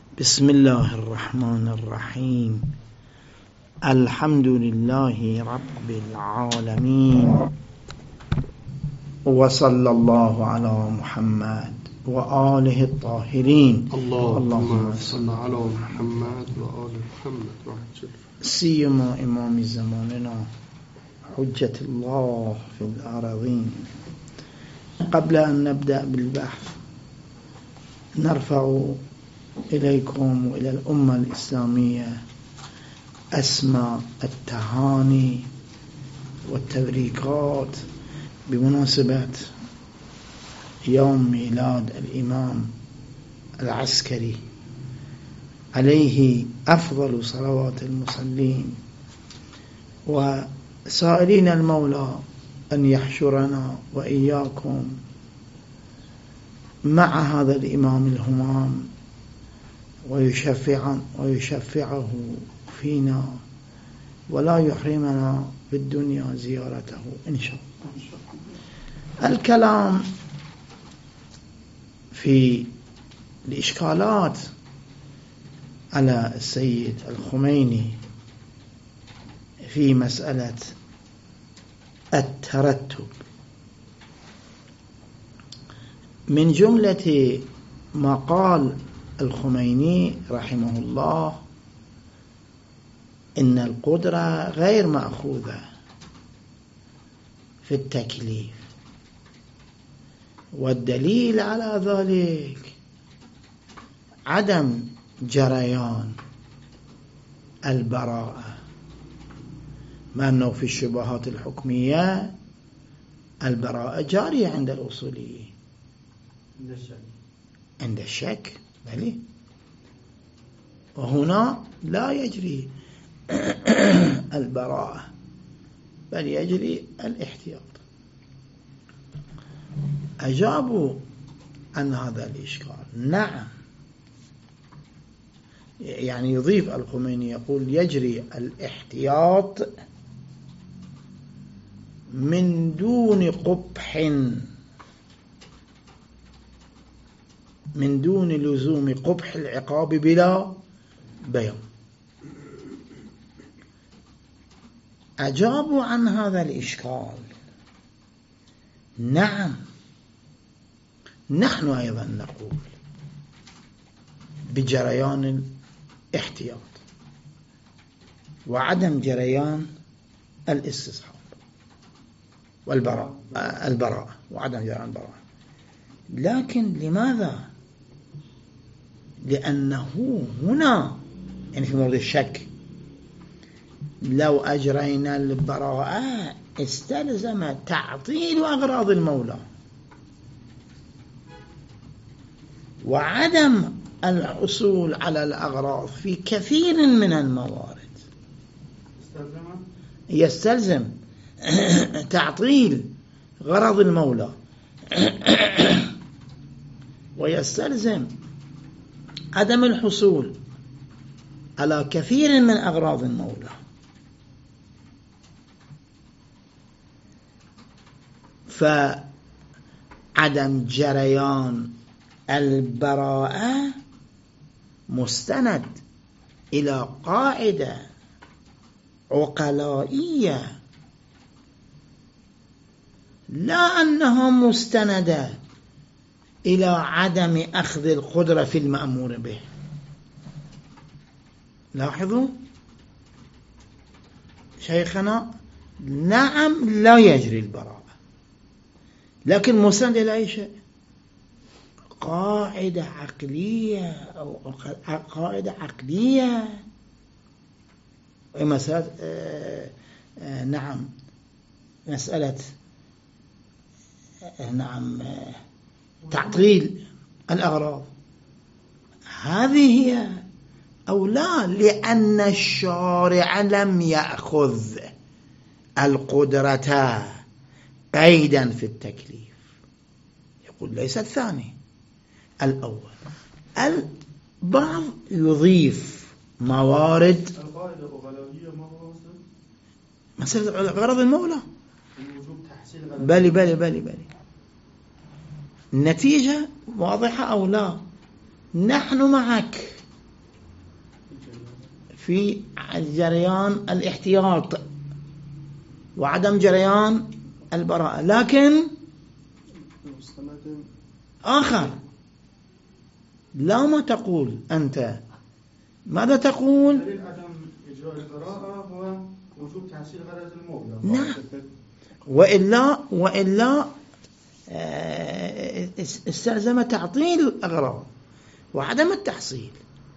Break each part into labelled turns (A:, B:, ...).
A: بسم الله الرحمن الرحيم. الحمد لله رب العالمين، وصلى الله على محمد وآله الطاهرين.
B: اللهم صل على محمد وآل محمد.
A: سيما إمام زماننا حجة الله في الأراضين. قبل أن نبدأ بالبحث نرفع إليكم وإلى الأمة الإسلامية أسمى التهاني والتبريكات بمناسبة يوم ميلاد الإمام العسكري عليه أفضل صلوات المصلين، وسائلين المولى أن يحشرنا وإياكم مع هذا الإمام الهمام ويشفعه فينا، ولا يحرمنا في الدنيا زيارته إن شاء الله. الكلام في الإشكالات على السيد الخميني في مسألة الترتب. من جملة ما قال الخميني رحمه الله إن القدرة غير مأخوذة في التكليف، والدليل على ذلك عدم جريان البراءة، ما أنه في الشبهات الحكمية البراءة جارية عند الأصوليين، عند الشك بلي، وهنا لا يجري البراءة بل يجري الاحتياط. أجابوا عن هذا الإشكال. نعم، يعني يضيف الخميني يقول يجري الاحتياط من دون قبح، من دون لزوم قبح العقاب بلا بيان. أجابوا عن هذا الإشكال. نعم، نحن أيضا نقول بجريان الاحتياط وعدم جريان الاستصحاب البراءة وعدم جريان البراءة. لكن لماذا؟ لأنه هنا يعني في موضع الشك لو أجرينا البراءة استلزم تعطيل أغراض المولى وعدم الحصول على الأغراض في كثير من الموارد. يستلزم تعطيل غرض المولى ويستلزم عدم الحصول على كثير من أغراض المولى. فعدم جريان البراءة مستند إلى قاعدة عقلائية، لا أنها مستندة إلى عدم أخذ القدرة في المأمور به. لاحظوا شيخنا، نعم لا يجري البراءة، لكن مستند إلى أي شيء؟ قاعدة عقلية أو قاعدة عقلية. مسألة نعم مسألة نعم تعطيل الأغراض هذه هي أو لا، لأن الشارع لم يأخذ القدرة قيدا في التكليف. يقول ليس الثاني الأول. البعض يضيف موارد مسألة غرض المولى. بلي النتيجة واضحة أو لا؟ نحن معك في جريان الاحتياط وعدم جريان البراءة، لكن آخر لا. ما تقول أنت؟ ماذا تقول؟
C: دليل عدم إجراء البراءة هو وجوب تحصيل غرض المولى.
A: نعم، وإلا استلزم تعطيل الأغراض وعدم التحصيل،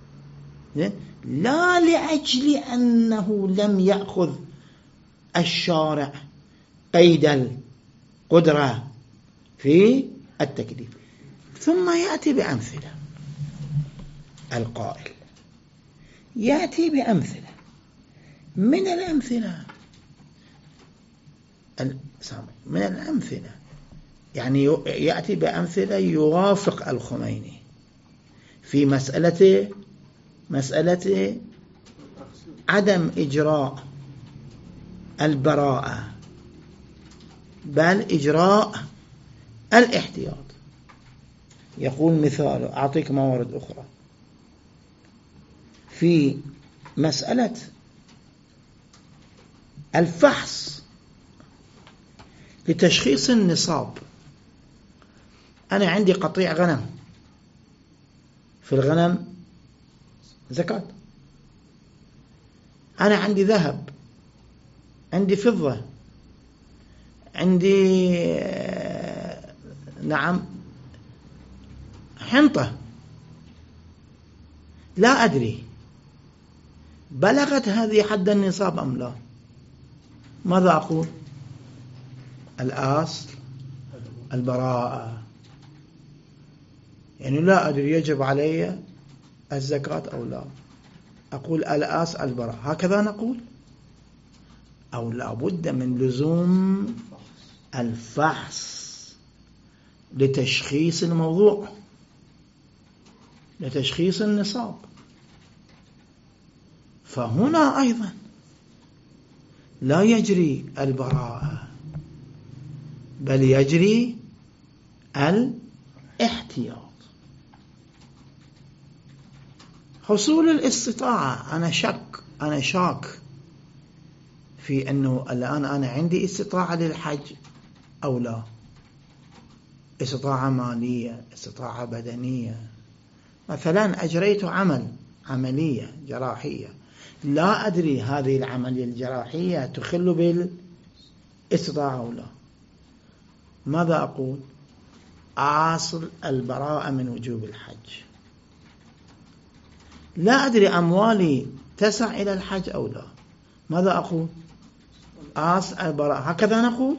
A: لا لأجل أنه لم يأخذ الشارع قيد القدرة في التكليف. ثم يأتي بأمثلة. القائل يأتي بأمثلة. من الأمثلة يعني يأتي بأمثلة يوافق الخميني في مسألة عدم إجراء البراءة بل إجراء الاحتياط. يقول مثال، أعطيك موارد أخرى في مسألة الفحص لتشخيص النصاب. أنا عندي قطيع غنم، في الغنم زكاة. أنا عندي ذهب، عندي فضة، عندي حنطة، لا أدري بلغت هذه حد النصاب أم لا. ماذا أقول؟ الأصل البراءة، يعني لا أدري يجب علي الزكاة أو لا. أقول الأصل البراءة، هكذا نقول، أو لا بد من لزوم الفحص لتشخيص الموضوع، لتشخيص النصاب. فهنا أيضا لا يجري البراءة بل يجري الاحتياط. حصول الاستطاعة، أنا شاك في أنه الآن أنا عندي استطاعة للحج أو لا، استطاعة مالية، استطاعة بدنية. مثلا أجريت عملية جراحية، لا أدري هذه العملية الجراحية تخل بالاستطاعة أو لا. ماذا أقول؟ أصل البراءة من وجوب الحج. لا أدري أموالي تسع إلى الحج أو لا. ماذا أقول؟ أصل البراءة. هكذا نقول؟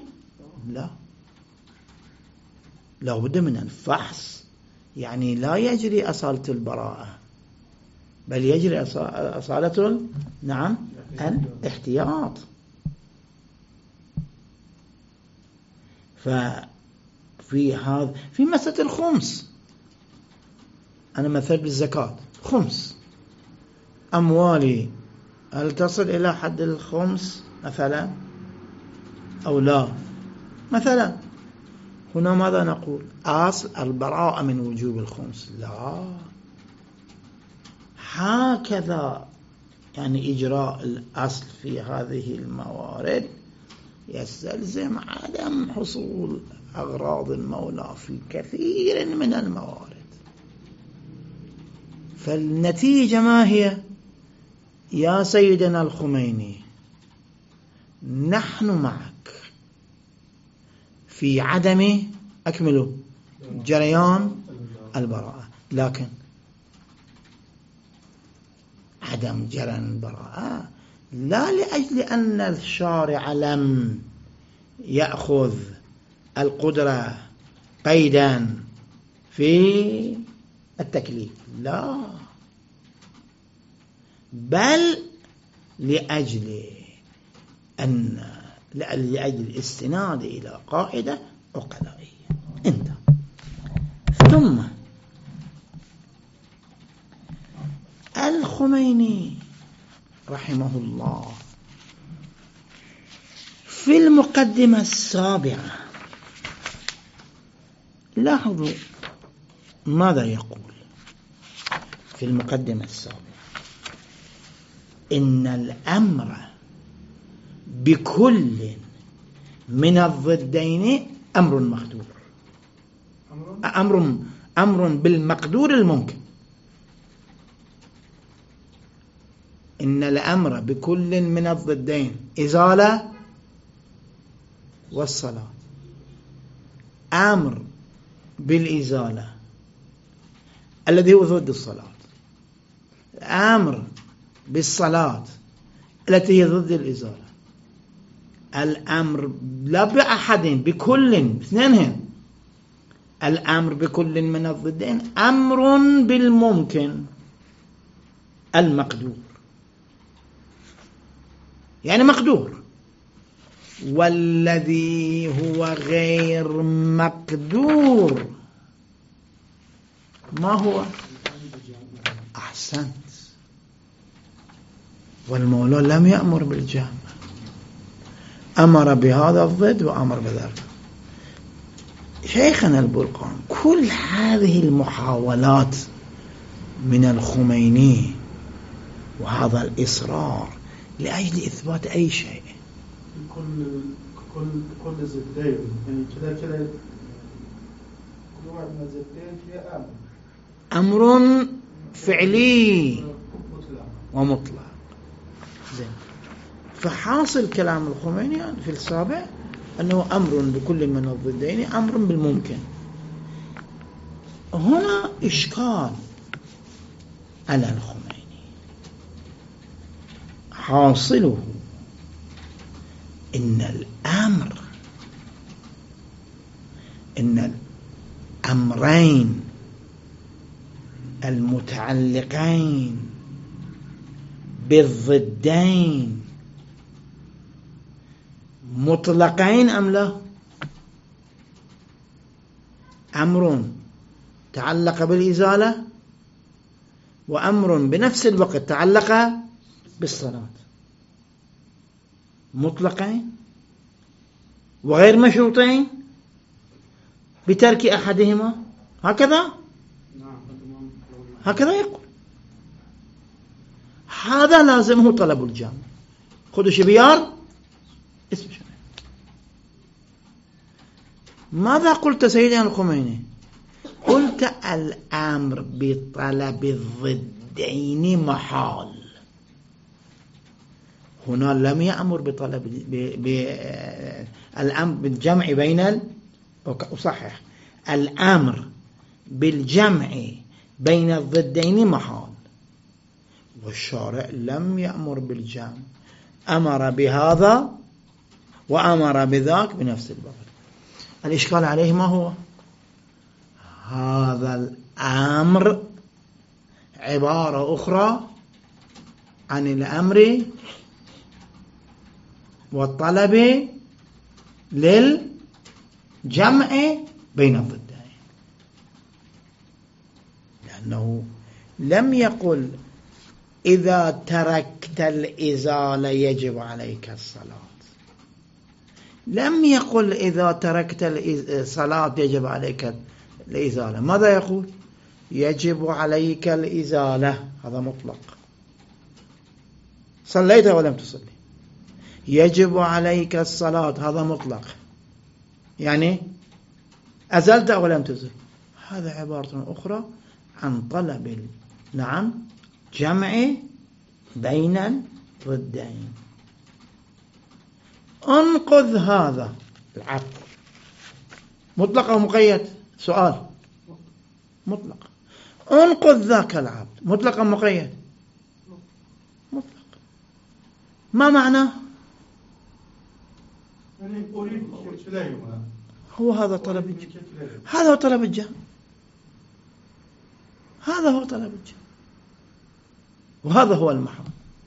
A: لا بد من الفحص، يعني لا يجري أصالة البراءة بل يجري أصالة الاحتياط. في مسألة الخمس، أنا مثل بالزكاة، خمس أموالي هل تصل إلى حد الخمس مثلا أو لا؟ مثلا هنا ماذا نقول؟ أصل البراءة من وجوب الخمس. لا، هكذا يعني إجراء الأصل في هذه الموارد يستلزم عدم حصول أغراض المولى في كثير من الموارد. فالنتيجة ما هي؟ يا سيدنا الخميني، نحن معك في عدم جريان البراءة، لكن عدم جريان البراءة لا لأجل أن الشارع لم يأخذ القدرة قيدا في التكليف، لا، بل لأجل الاستناد إلى قاعدة عقلائية. انت ثم الخميني رحمه الله في المقدمة السابعة، لاحظوا ماذا يقول في المقدمة السابعة. إن الأمر بكل من الضدين أمر مقدور، أمر بالمقدور الممكن. إن الأمر بكل من الضدين إزالة والصلاة، أمر بالإزالة الذي هو ضد الصلاة، أمر بالصلاة التي هي ضد الإزالة. الأمر لا بأحد، بكل، اثنينهم. الأمر بكل من الضدين أمر بالممكن المقدور، يعني مقدور. والذي هو غير مقدور ما هو؟ أحسنت. والمولى لم يأمر بالجامع، أمر بهذا الضد وأمر بذلك. شيخنا البرقان، كل هذه المحاولات من الخميني وهذا الإصرار لأجل إثبات أي شيء،
C: كل زدين، يعني كلا كل واحد من الزدين فيه
A: أمر فعلي ومطلق. فحاصل كلام الخميني في السابع أنه أمر بكل من الضدين أمر بالممكن. هنا إشكال على الخميني، حاصله إن الأمرين المتعلقين بالضدين مطلقين أم لا؟ أمر تعلق بالإزالة وأمر بنفس الوقت تعلق بالصلاة، مطلقين وغير مشروطين بترك أحدهما، هكذا يقول. هذا لازمه طلب الجامع. خذوا شبيار اسم شبيار. ماذا قلت سيدنا الخميني؟ قلت الأمر بطلب الضدين محال. هنا لم يأمر بطلب الأمر بالجمع بين أصحح الأمر بالجمع بين الضدين محال، والشارع لم يأمر بالجمع، أمر بهذا وأمر بذاك بنفس الوقت. الإشكال عليه ما هو؟ هذا الأمر عبارة أخرى عن الأمر والطلب للجمع بين الضدين، لأنه لم يقل إذا تركت الإزالة يجب عليك الصلاة، لم يقل إذا تركت الصلاة يجب عليك الإزالة. ماذا يقول؟ يجب عليك الإزالة، هذا مطلق. صليت ولم تصلي. يجب عليك الصلاة، هذا مطلق، يعني أزلت ولم تزل. هذا عبارة أخرى عن طلب جمع بين الضدين. انقذ هذا العقد، مطلق أو مقيد؟ سؤال. مطلق. انقذ ذاك العبد، مطلق أو مقيد؟ مطلق. ما معناه؟ هو هذا طلب الجمع، هذا هو طلب الجمع، هذا هو طلب الجمع، وهذا هو المحال.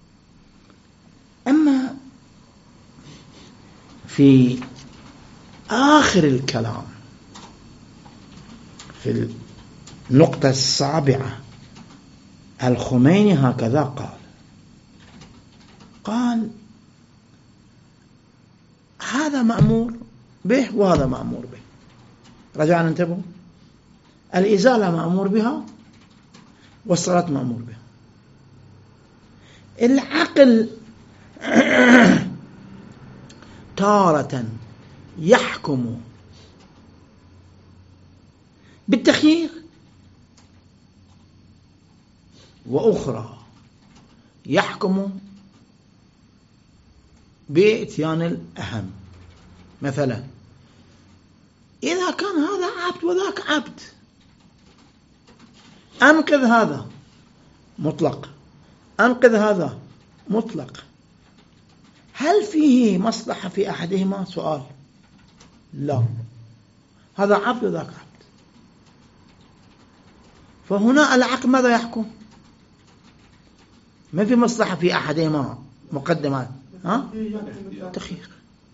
A: أما في آخر الكلام في النقطة السابعة الخميني هكذا قال هذا مأمور به وهذا مأمور به. رجعنا ننتبه، الإزالة مأمور بها والصلاة مأمور بها. العقل تارة يحكم بالتخيير، وأخرى يحكم بإتيان الأهم. مثلا إذا كان هذا عبد وذاك عبد، أنقذ هذا مطلق، أنقذ هذا مطلق، هل فيه مصلحة في أحدهما؟ سؤال. لا، هذا عبد وذاك عبد. فهنا العقل ماذا يحكم؟ ما في مصلحة في أحدهما، مقدمات تخيير.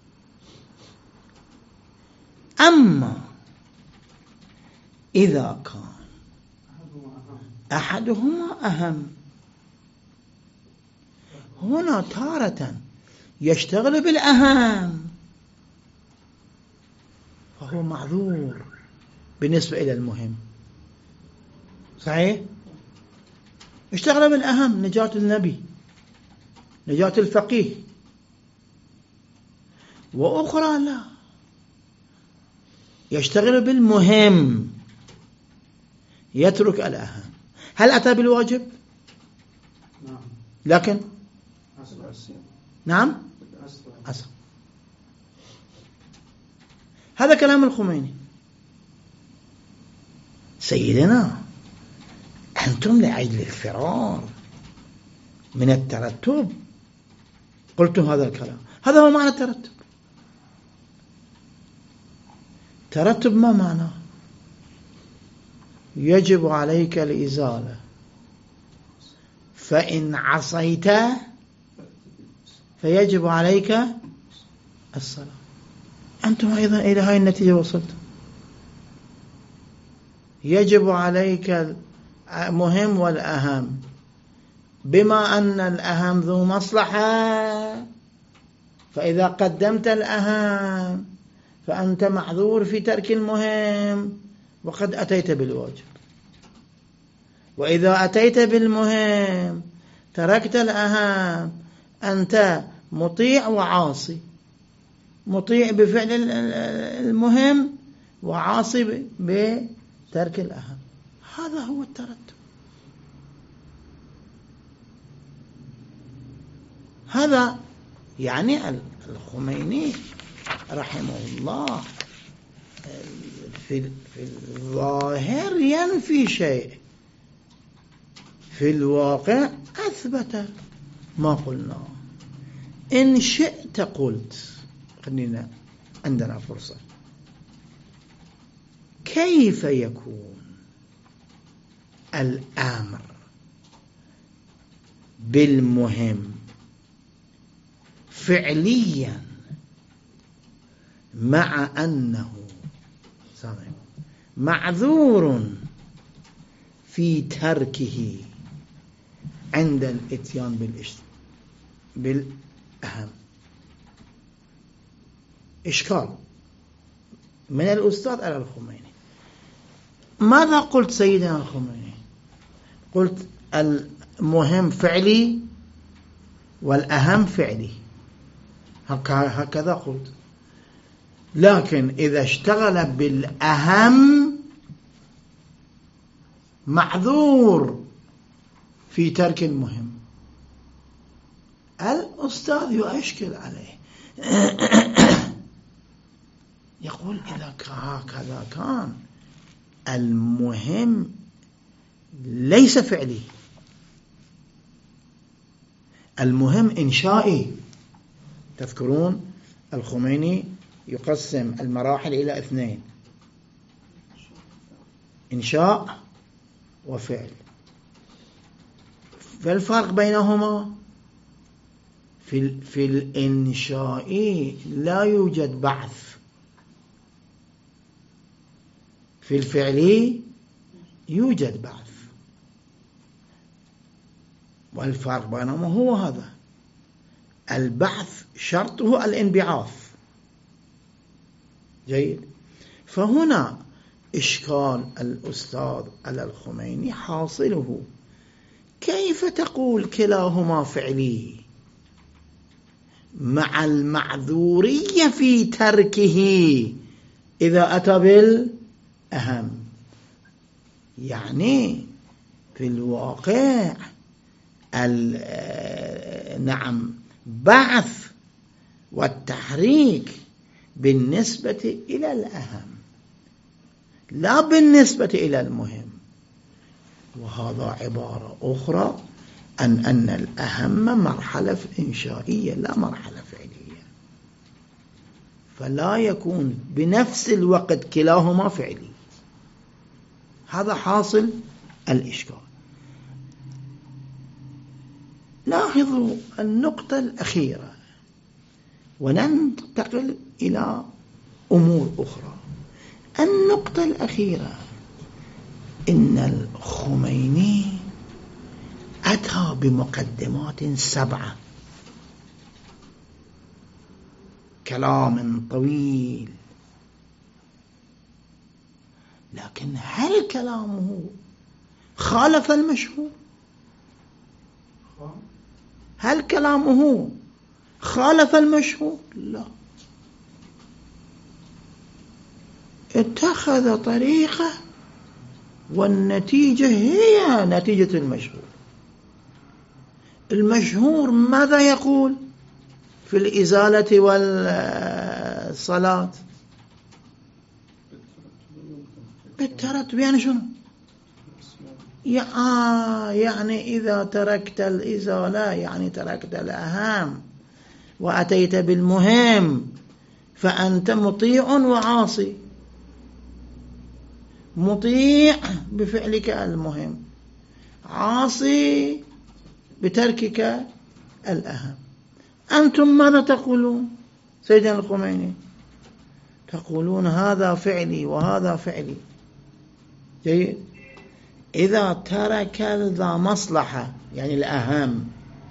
A: أما إذا كان أحدهما أهم، هنا تارة يشتغل بالأهم فهو معذور بالنسبة إلى المهم. صحيح؟ اشتغل بالأهم، نجاة النبي، نجاة الفقيه. وأخرى لا، يشتغل بالمهم يترك الأهم. هل أتى بالواجب؟
C: نعم.
A: لكن نعم أسر. هذا كلام الخميني. سيدنا أنتم لأجل الفرار من الترتب قلتم هذا الكلام. هذا هو معنى الترتب. ترتب ما معناه؟ يجب عليك الإزالة، فإن عصيت فيجب عليك الصلاة. أنتم أيضا إلى هذه النتيجة وصلتم. يجب عليك المهم والأهم، بما أن الأهم ذو مصلحة، فإذا قدمت الأهم فأنت معذور في ترك المهم وقد أتيت بالواجب. وإذا أتيت بالمهم تركت الأهم، أنت مطيع وعاصي، مطيع بفعل المهم وعاصي بترك الأهم. هذا هو الترتب. هذا يعني الخميني رحمه الله في الظاهر ينفي شيء، في الواقع أثبت ما قلنا. إن شئت قلت، خلينا عندنا فرصة، كيف يكون الأمر بالمهم فعليا مع أنه معذور في تركه عند الاتيان بالأهم؟ إشكال من الأستاذ على الخميني. ماذا قلت سيدنا الخميني؟ قلت المهم فعلي والأهم فعلي، هكذا قلت. لكن إذا اشتغل بالأهم معذور في ترك المهم. الأستاذ يشكل عليه يقول إذا هكذا كان المهم ليس فعلي، المهم إنشائي. تذكرون الخميني يقسم المراحل إلى 2: إنشاء وفعل. فالفرق بينهما في الإنشاء لا يوجد بعث، في الفعل يوجد بعث. والفرق بينهما هو هذا: البعث شرطه الانبعاث. جيد. فهنا إشكال الأستاذ على الخميني حاصله كيف تقول كلاهما فعلي مع المعذورية في تركه إذا أتى بالأهم؟ يعني في الواقع نعم بعث والتحريك بالنسبة إلى الأهم لا بالنسبة إلى المهم، وهذا عبارة أخرى أن الأهم مرحلة إنشائية لا مرحلة فعلية، فلا يكون بنفس الوقت كلاهما فعلي. هذا حاصل الإشكال. لاحظوا النقطة الأخيرة وننتقل إلى أمور أخرى. النقطة الأخيرة إن الخميني أتى بمقدمات 7، كلام طويل، لكن هل كلامه خالف المشهور؟ هل كلامه خالف المشهور؟ لا، اتخذ طريقة والنتيجة هي نتيجة المشهور. المشهور ماذا يقول في الإزالة والصلاة؟ بالترتب. يعني شنو؟ يعني إذا تركت الإزالة يعني تركت الأهم وأتيت بالمهم فأنت مطيع وعاصي. مطيع بفعلك المهم، عاصي بتركك الأهم. أنتم ماذا تقولون سيدنا الخميني؟ تقولون هذا فعلي وهذا فعلي. جيد. إذا ترك ذا مصلحة يعني الأهم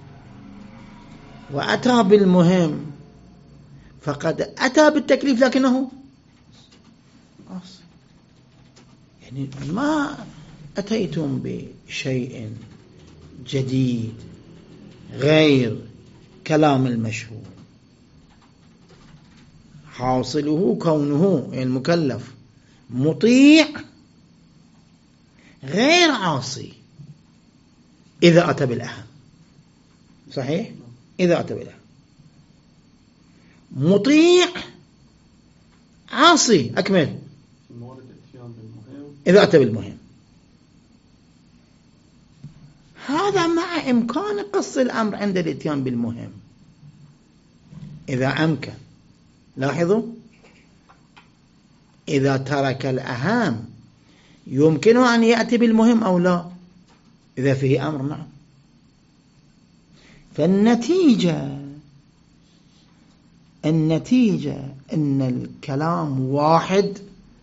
A: وأتى بالمهم فقد أتى بالتكليف لكنه عاصي. يعني ما أتيتم بشيء جديد غير كلام المشهور. حاصله كونه المكلف مطيع غير عاصي إذا أتى بالأهم. صحيح؟ إذا أتى بالأهم. مطيع عاصي. أكمل. إذا أتى بالمهم. هذا مع إمكان قص الأمر عند الاتيان بالمهم إذا أمكن. لاحظوا، إذا ترك الأهم يمكنه أن يأتي بالمهم أو لا إذا فيه أمر. نعم. فالنتيجة أن الكلام واحد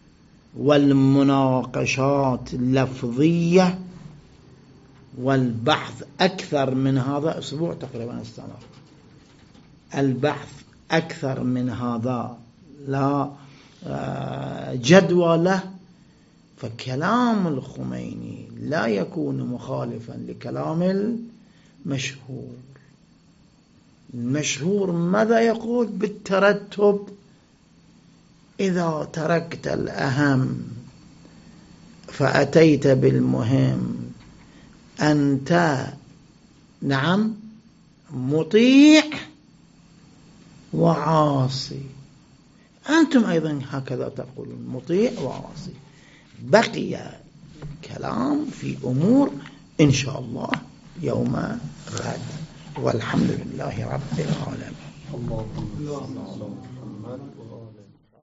A: والمناقشات لفظية والبحث أكثر من هذا. أسبوع تقريبا استمر البحث أكثر من هذا، لا جدوى له. فكلام الخميني لا يكون مخالفا لكلام المشهور. المشهور ماذا يقول؟ بالترتب. إذا تركت الأهم فأتيت بالمهم أنت نعم مطيع وعاصي. أنتم أيضا هكذا تقولون مطيع وعاصي. بقي كلام في أمور إن شاء الله يوم غد، والحمد لله رب العالمين.
B: اللهم صل على محمد.